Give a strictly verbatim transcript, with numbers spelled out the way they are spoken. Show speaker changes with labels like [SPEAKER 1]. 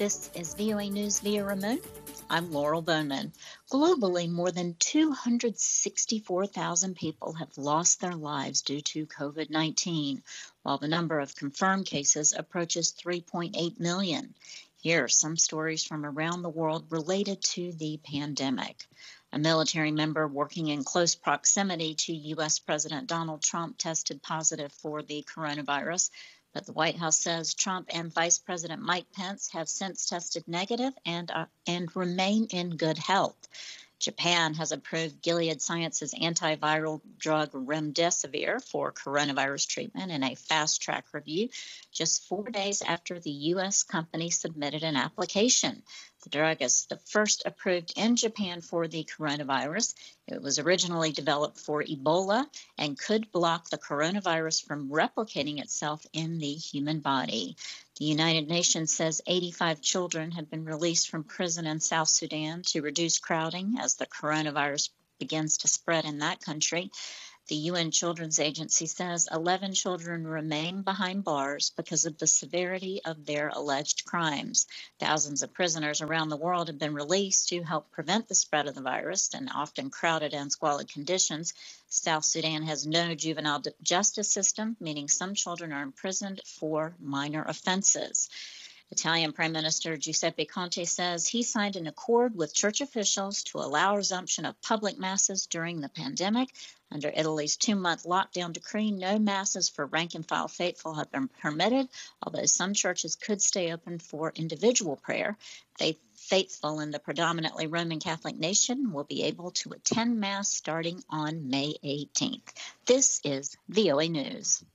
[SPEAKER 1] This is V O A News via remote. I'm Laurel Bowman. Globally, more than two hundred sixty-four thousand people have lost their lives due to COVID nineteen, while the number of confirmed cases approaches three point eight million. Here are some stories from around the world related to the pandemic. A military member working in close proximity to U S President Donald Trump tested positive for the coronavirus. But the White House says Trump and Vice President Mike Pence have since tested negative and, uh, and remain in good health. Japan has approved Gilead Sciences' antiviral drug remdesivir for coronavirus treatment in a fast-track review just four days after the U S company submitted an application. The drug is the first approved in Japan for the coronavirus. It was originally developed for Ebola and could block the coronavirus from replicating itself in the human body. The United Nations says eighty-five children have been released from prison in South Sudan to reduce crowding as the coronavirus begins to spread in that country. The U N Children's Agency says eleven children remain behind bars because of the severity of their alleged crimes. Thousands of prisoners around the world have been released to help prevent the spread of the virus in often crowded and squalid conditions. South Sudan has no juvenile justice system, meaning some children are imprisoned for minor offenses. Italian Prime Minister Giuseppe Conte says he signed an accord with church officials to allow resumption of public masses during the pandemic. Under Italy's two-month lockdown decree, no masses for rank-and-file faithful have been permitted, although some churches could stay open for individual prayer. Faith Faithful in the predominantly Roman Catholic nation will be able to attend Mass starting on May eighteenth. This is V O A News.